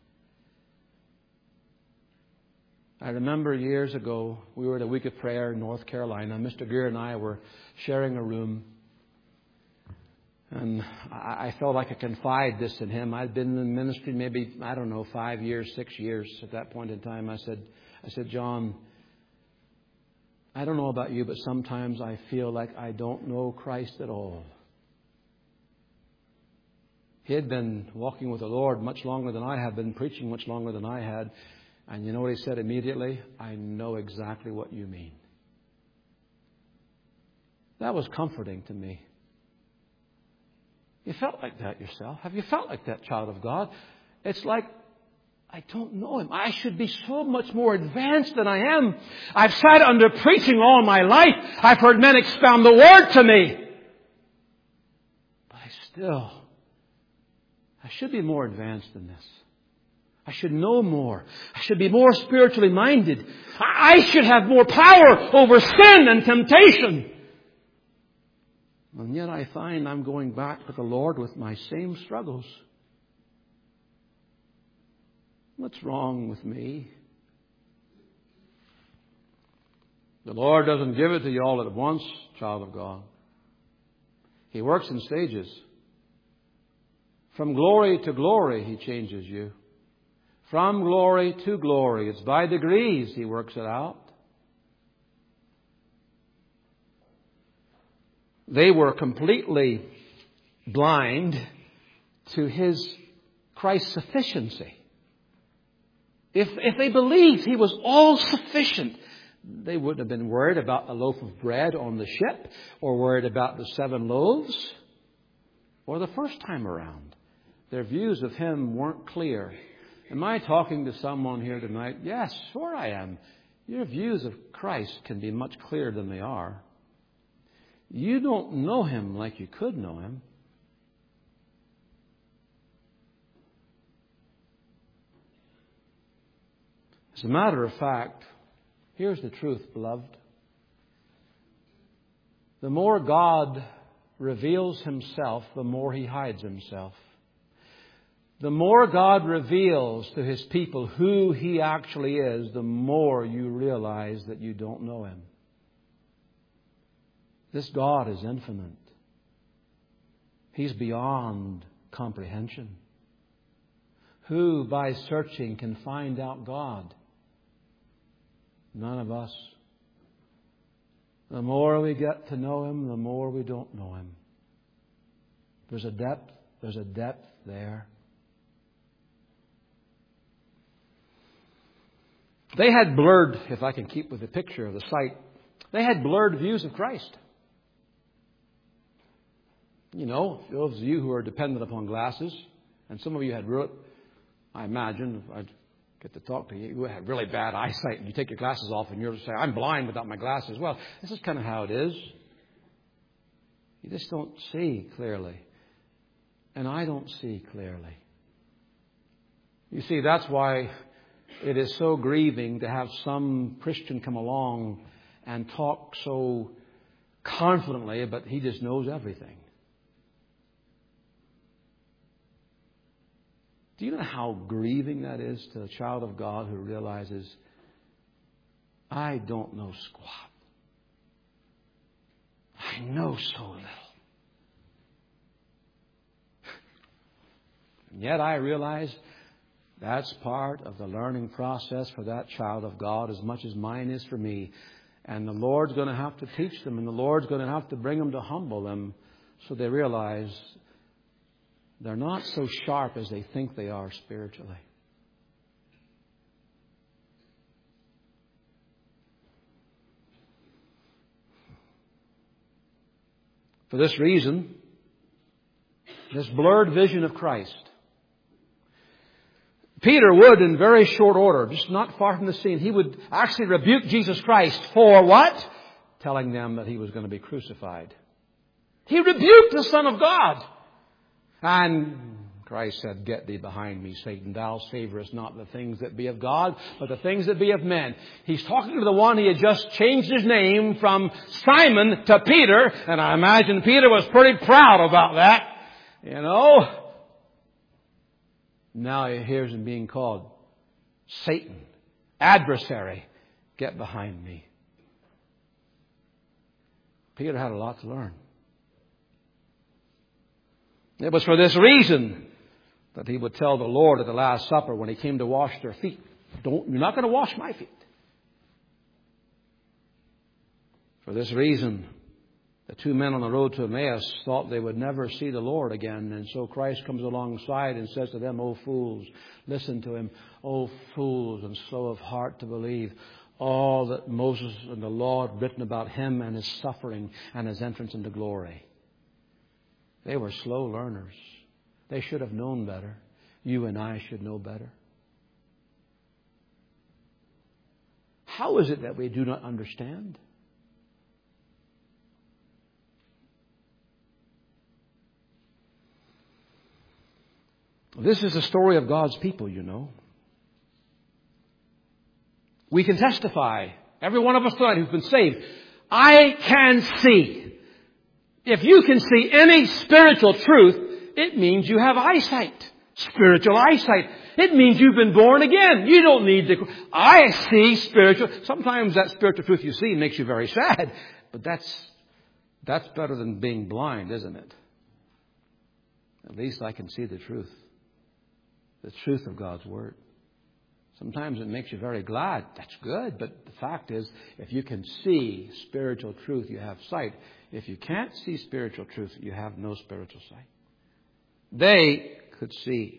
I remember years ago, we were at a week of prayer in North Carolina. Mister Greer and I were sharing a room. And I felt like I could confide this in him. I'd been in ministry maybe, I don't know, five years, six years at that point in time. I said, I said, John, I don't know about you, but sometimes I feel like I don't know Christ at all. He had been walking with the Lord much longer than I had, been preaching much longer than I had. And you know what he said immediately? I know exactly what you mean. That was comforting to me. You felt like that yourself. Have you felt like that, child of God? It's like, I don't know Him. I should be so much more advanced than I am. I've sat under preaching all my life. I've heard men expound the Word to me. But I still, I should be more advanced than this. I should know more. I should be more spiritually minded. I should have more power over sin and temptation. And yet I find I'm going back to the Lord with my same struggles. What's wrong with me? The Lord doesn't give it to you all at once, child of God. He works in stages. From glory to glory, He changes you. From glory to glory. It's by degrees He works it out. They were completely blind to His, Christ's sufficiency. If, if they believed He was all sufficient, they wouldn't have been worried about a loaf of bread on the ship, or worried about the seven loaves, or the first time around. Their views of Him weren't clear. Am I talking to someone here tonight? Yes, sure I am. Your views of Christ can be much clearer than they are. You don't know Him like you could know Him. As a matter of fact, here's the truth, beloved. The more God reveals Himself, the more He hides Himself. The more God reveals to His people who He actually is, the more you realize that you don't know Him. This God is infinite. He's beyond comprehension. Who, by searching, can find out God? None of us. The more we get to know Him, the more we don't know Him. There's a depth, there's a depth there. They had blurred, if I can keep with the picture of the sight, they had blurred views of Christ. You know, those of you who are dependent upon glasses, and some of you had, real, I imagine, if I'd get to talk to you, you had really bad eyesight, and you take your glasses off and you're saying, I'm blind without my glasses. Well, this is kind of how it is. You just don't see clearly. And I don't see clearly. You see, that's why it is so grieving to have some Christian come along and talk so confidently, but he just knows everything. Do you know how grieving that is to a child of God who realizes, I don't know squat. I know so little. And yet I realize that's part of the learning process for that child of God as much as mine is for me. And the Lord's going to have to teach them, and the Lord's going to have to bring them to humble them so they realize they're not so sharp as they think they are spiritually. For this reason, this blurred vision of Christ, Peter would, in very short order, just not far from the scene, he would actually rebuke Jesus Christ for what? Telling them that He was going to be crucified. He rebuked the Son of God. And Christ said, Get thee behind me, Satan. Thou savorest not the things that be of God, but the things that be of men. He's talking to the one he had just changed his name from Simon to Peter. And I imagine Peter was pretty proud about that. You know. Now he hears him being called Satan, adversary. Get behind me. Peter had a lot to learn. It was for this reason that he would tell the Lord at the Last Supper when he came to wash their feet, Don't, you're not going to wash my feet. For this reason, the two men on the road to Emmaus thought they would never see the Lord again. And so Christ comes alongside and says to them, O fools, listen to Him. O fools and slow of heart to believe all that Moses and the law had written about Him and His suffering and His entrance into glory. They were slow learners. They should have known better. You and I should know better. How is it that we do not understand? This is the story of God's people, you know. We can testify, every one of us tonight who's been saved, I can see. If you can see any spiritual truth, it means you have eyesight. Spiritual eyesight. It means you've been born again. You don't need to... I see spiritual... Sometimes that spiritual truth you see makes you very sad. But that's, that's better than being blind, isn't it? At least I can see the truth. The truth of God's Word. Sometimes it makes you very glad. That's good. But the fact is, if you can see spiritual truth, you have sight. If you can't see spiritual truth, you have no spiritual sight. They could see.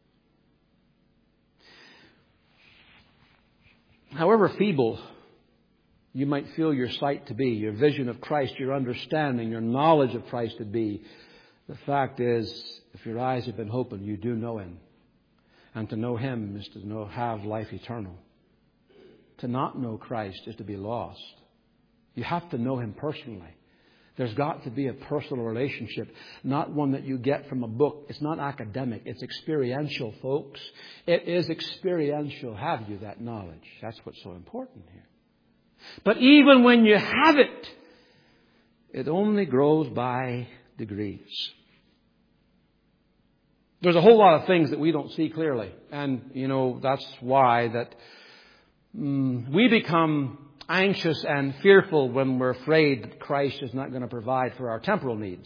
However feeble you might feel your sight to be, your vision of Christ, your understanding, your knowledge of Christ to be, the fact is, if your eyes have been opened, you do know Him. And to know Him is to know, have life eternal. To not know Christ is to be lost. You have to know Him personally. There's got to be a personal relationship, not one that you get from a book. It's not academic. It's experiential, folks. It is experiential. Have you that knowledge? That's what's so important here. But even when you have it, it only grows by degrees. There's a whole lot of things that we don't see clearly. And, you know, that's why that mm, we become anxious and fearful when we're afraid that Christ is not going to provide for our temporal needs.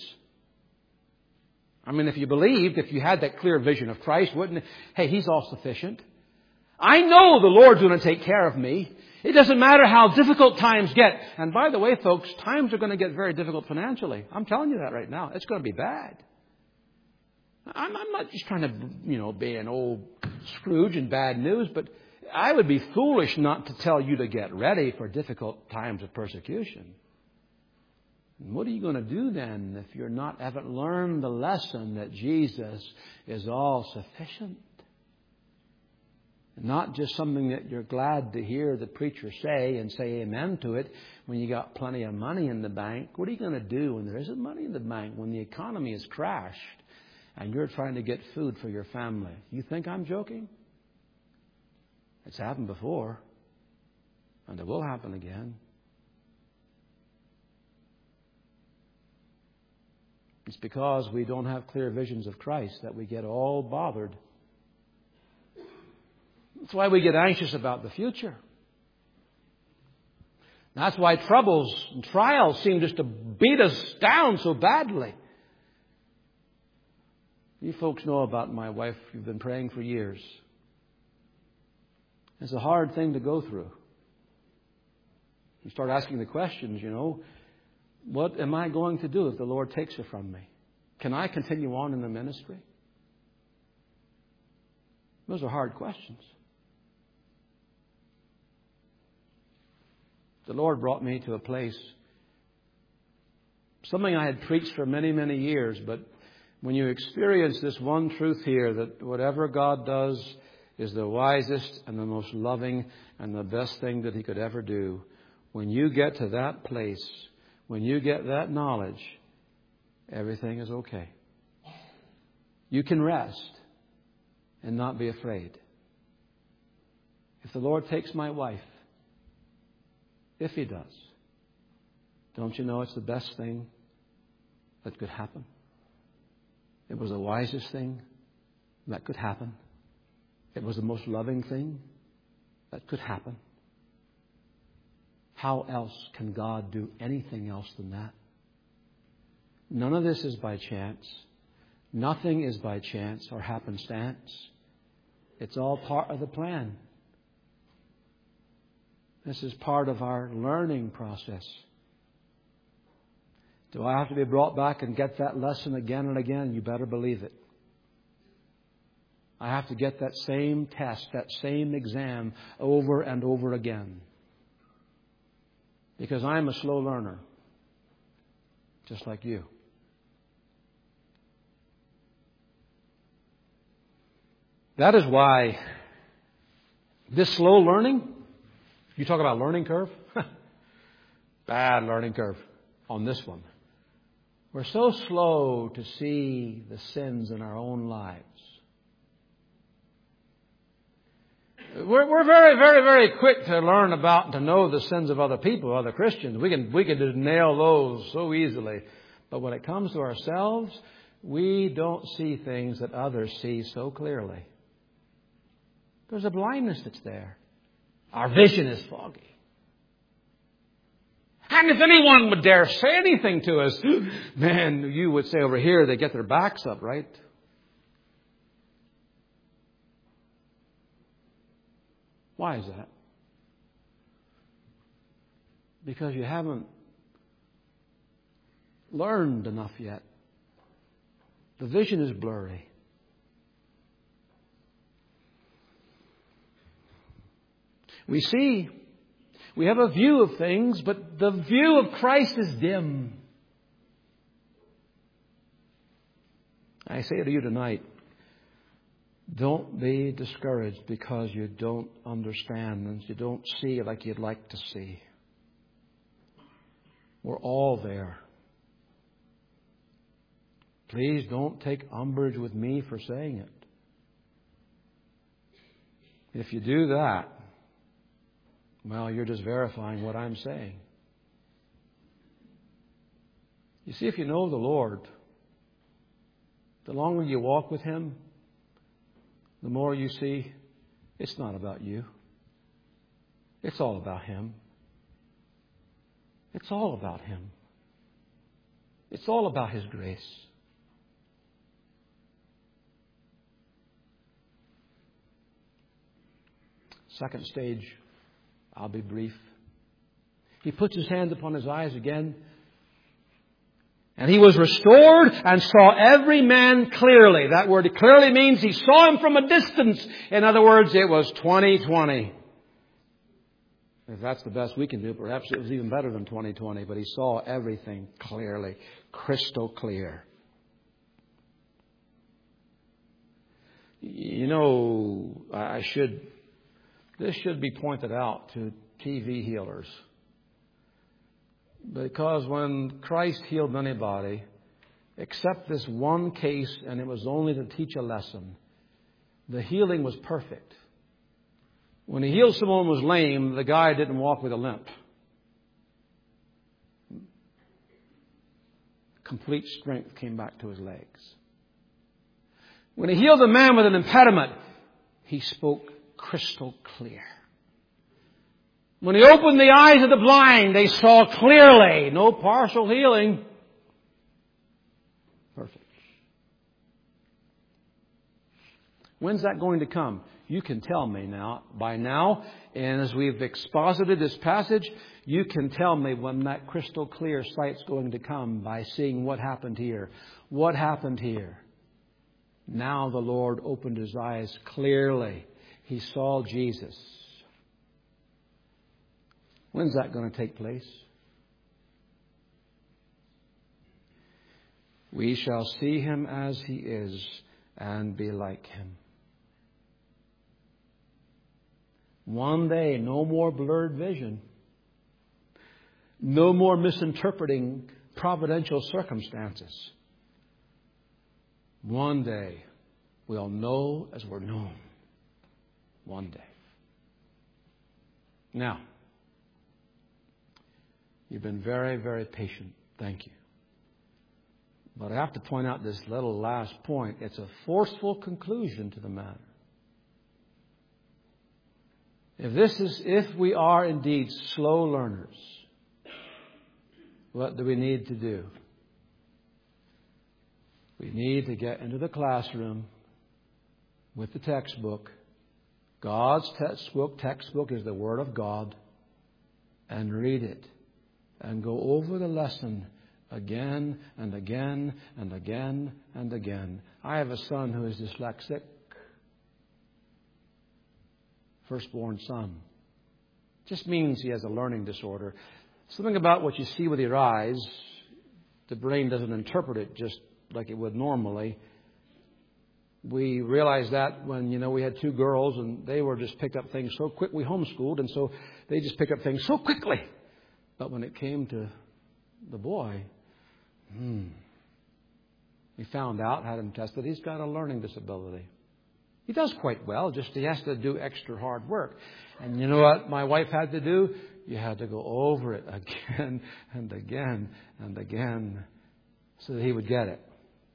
I mean, if you believed, if you had that clear vision of Christ, wouldn't it? Hey, He's all sufficient. I know the Lord's going to take care of me. It doesn't matter how difficult times get. And by the way, folks, times are going to get very difficult financially. I'm telling you that right now. It's going to be bad. I'm, I'm not just trying to, you know, be an old Scrooge and bad news, but I would be foolish not to tell you to get ready for difficult times of persecution. And what are you going to do then if you're not, haven't learned the lesson that Jesus is all sufficient? Not just something that you're glad to hear the preacher say and say amen to it when you got plenty of money in the bank. What are you going to do when there isn't money in the bank, when the economy has crashed and you're trying to get food for your family? You think I'm joking? It's happened before, and it will happen again. It's because we don't have clear visions of Christ that we get all bothered. That's why we get anxious about the future. That's why troubles and trials seem just to beat us down so badly. You folks know about my wife. You've been praying for years. It's a hard thing to go through. You start asking the questions, you know, what am I going to do if the Lord takes her from me? Can I continue on in the ministry? Those are hard questions. The Lord brought me to a place, something I had preached for many, many years, but when you experience this one truth here, that whatever God does is the wisest and the most loving and the best thing that He could ever do, when you get to that place, when you get that knowledge, everything is okay. You can rest and not be afraid. If the Lord takes my wife, if He does, don't you know it's the best thing that could happen? It was the wisest thing that could happen. It was the most loving thing that could happen. How else can God do anything else than that? None of this is by chance. Nothing is by chance or happenstance. It's all part of the plan. This is part of our learning process. Do I have to be brought back and get that lesson again and again? You better believe it. I have to get that same test, that same exam over and over again. Because I'm a slow learner, just like you. That is why this slow learning, you talk about learning curve, bad learning curve on this one. We're so slow to see the sins in our own lives. We're, we're very, very, very quick to learn about and to know the sins of other people, other Christians. We can, we can just nail those so easily. But when it comes to ourselves, we don't see things that others see so clearly. There's a blindness that's there. Our vision is foggy. And if anyone would dare say anything to us, man, you would say over here they get their backs up, right? Why is that? Because you haven't learned enough yet. The vision is blurry. We see, we have a view of things, but the view of Christ is dim. I say to you tonight, don't be discouraged because you don't understand and you don't see like you'd like to see. We're all there. Please don't take umbrage with me for saying it. If you do that, well, you're just verifying what I'm saying. You see, if you know the Lord, the longer you walk with Him, the more you see it's not about you. It's all about Him. It's all about Him. It's all about His grace. Second stage, I'll be brief. He puts his hand upon his eyes again. And he was restored and saw every man clearly. That word clearly means he saw him from a distance. In other words, it was twenty twenty. If that's the best we can do, perhaps it was even better than twenty twenty. But he saw everything clearly, crystal clear. You know, I should, this should be pointed out to T V healers. Because when Christ healed anybody, except this one case, and it was only to teach a lesson, the healing was perfect. When he healed someone who was lame, the guy didn't walk with a limp. Complete strength came back to his legs. When he healed a man with an impediment, he spoke crystal clear. When he opened the eyes of the blind, they saw clearly. No partial healing. Perfect. When's that going to come? You can tell me now, by now, and as we've exposited this passage, you can tell me when that crystal clear sight's going to come by seeing what happened here. What happened here? Now the Lord opened his eyes clearly. He saw Jesus. When's that going to take place? We shall see him as he is and be like him. One day, no more blurred vision. No more misinterpreting providential circumstances. One day, we'll know as we're known. One day. Now, you've been very, very patient. Thank you. But I have to point out this little last point. It's a forceful conclusion to the matter. If this is, if we are indeed slow learners, what do we need to do? We need to get into the classroom with the textbook. God's textbook, textbook is the Word of God, and read it. And go over the lesson again and again and again and again. I have a son who is dyslexic. Firstborn son. Just means he has a learning disorder. Something about what you see with your eyes, the brain doesn't interpret it just like it would normally. We realized that when, you know, we had two girls and they were just picked up things so quick. We homeschooled, and so they just picked up things so quickly. But when it came to the boy, hmm, we found out, had him tested, he's got a learning disability. He does quite well, just he has to do extra hard work. And you know what my wife had to do? You had to go over it again and again and again so that he would get it.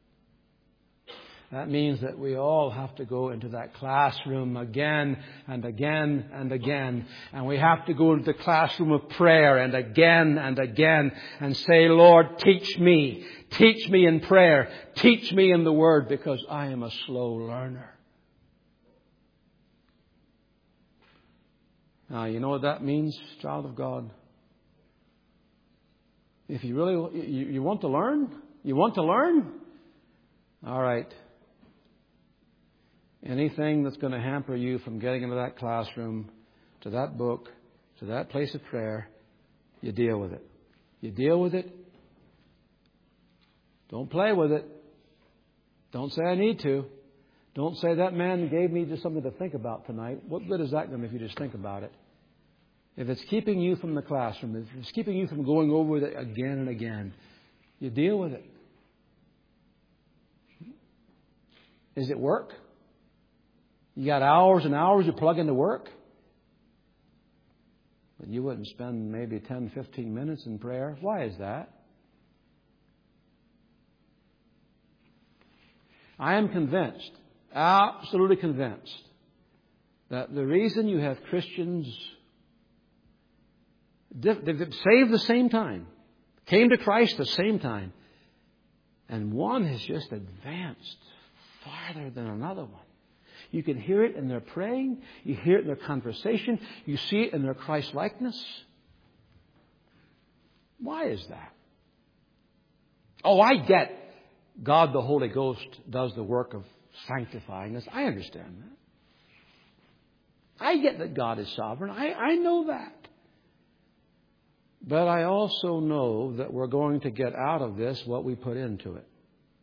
That means that we all have to go into that classroom again and again and again. And we have to go into the classroom of prayer and again and again and say, Lord, teach me. Teach me in prayer. Teach me in the Word, because I am a slow learner. Now, you know what that means, child of God? If you really you, you want to learn, you want to learn? All right. Anything that's going to hamper you from getting into that classroom, to that book, to that place of prayer, you deal with it. You deal with it. Don't play with it. Don't say I need to. Don't say that man gave me just something to think about tonight. What good is that going to if you just think about it? If it's keeping you from the classroom, if it's keeping you from going over it again and again, you deal with it. Is it work? You got hours and hours you plug into work? But you wouldn't spend maybe ten, fifteen minutes in prayer. Why is that? I am convinced, absolutely convinced, that the reason you have Christians they've saved the same time, came to Christ the same time, and one has just advanced farther than another one. You can hear it in their praying. You hear it in their conversation. You see it in their Christ-likeness. Why is that? Oh, I get God the Holy Ghost does the work of sanctifying us. I understand that. I get that God is sovereign. I, I know that. But I also know that we're going to get out of this what we put into it.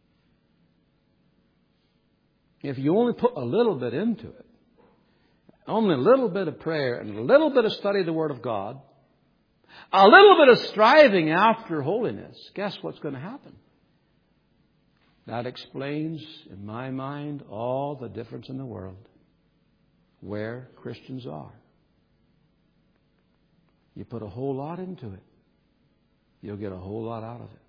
If you only put a little bit into it, only a little bit of prayer and a little bit of study of the Word of God, a little bit of striving after holiness, guess what's going to happen? That explains, in my mind, all the difference in the world where Christians are. You put a whole lot into it, you'll get a whole lot out of it.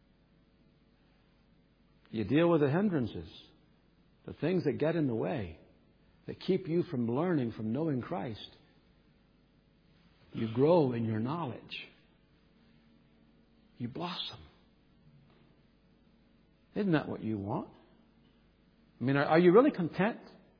You deal with the hindrances. The things that get in the way, that keep you from learning, from knowing Christ. You grow in your knowledge. You blossom. Isn't that what you want? I mean, are, are you really content?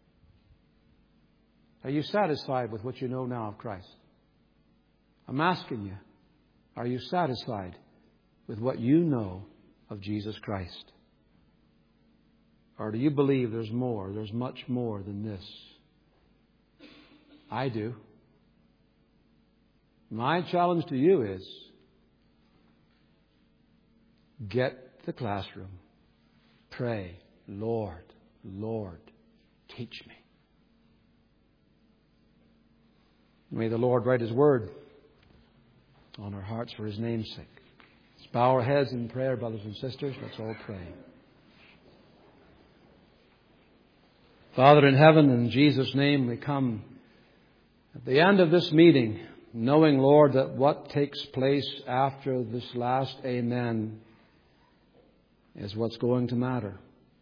Are you satisfied with what you know now of Christ? I'm asking you, are you satisfied with what you know of Jesus Christ? Or do you believe there's more, there's much more than this? I do. My challenge to you is get the classroom. Pray, Lord, Lord, teach me. May the Lord write His Word on our hearts for His name's sake. Let's bow our heads in prayer, brothers and sisters. Let's all pray. Father in heaven, in Jesus' name we come at the end of this meeting, knowing, Lord, that what takes place after this last amen is what's going to matter.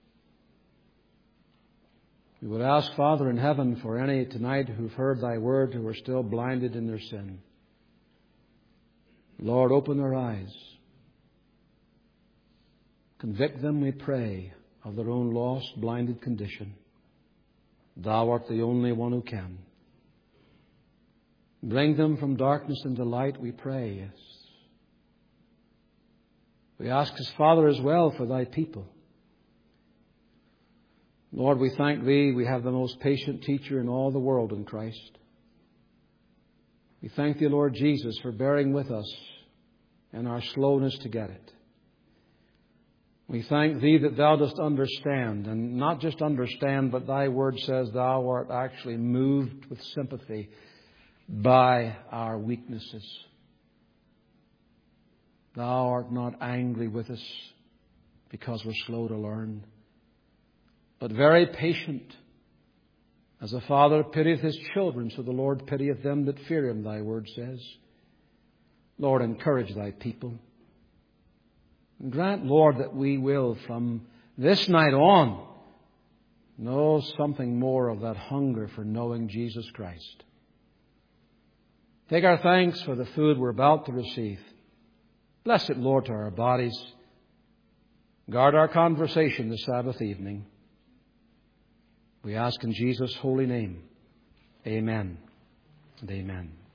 We would ask, Father in heaven, for any tonight who've heard Thy word who are still blinded in their sin. Lord, open their eyes. Convict them, we pray, of their own lost, blinded condition. Thou art the only one who can. Bring them from darkness into light, we pray, yes. We ask as Father as well for Thy people. Lord, we thank Thee. We have the most patient teacher in all the world in Christ. We thank Thee, Lord Jesus, for bearing with us in our slowness to get it. We thank Thee that Thou dost understand, and not just understand, but Thy word says Thou art actually moved with sympathy by our weaknesses. Thou art not angry with us because we're slow to learn, but very patient. As a father pitieth his children, so the Lord pitieth them that fear Him, Thy word says. Lord, encourage Thy people. And grant, Lord, that we will from this night on know something more of that hunger for knowing Jesus Christ. Take our thanks for the food we're about to receive. Bless it, Lord, to our bodies. Guard our conversation this Sabbath evening. We ask in Jesus' holy name. Amen. and amen.